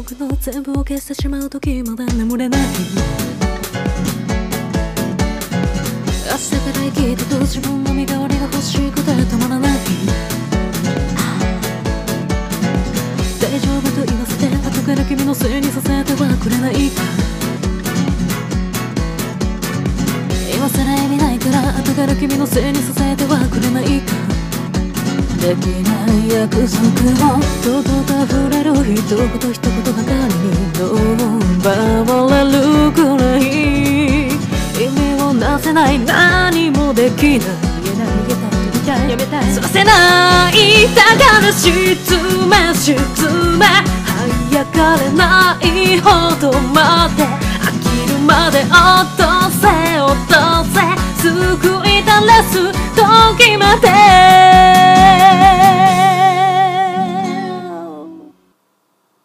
憶の全部を消してしまう時まで眠れない。明日から生きてく自分の身代わりが欲しくてたまらない。大丈夫と言わせて後から君のせいにさせてはくれないか。今更意味ないから後から君のせいにさせてはくれないか。できない約束をとうとうと溢れる一言一言ばかりに奪われるくらい意味をなせない何もできない。言えない言えないやめたいさせないだから沈め沈め早かれないほどまで飽きるまで落とせ落とせ救いたらす時まで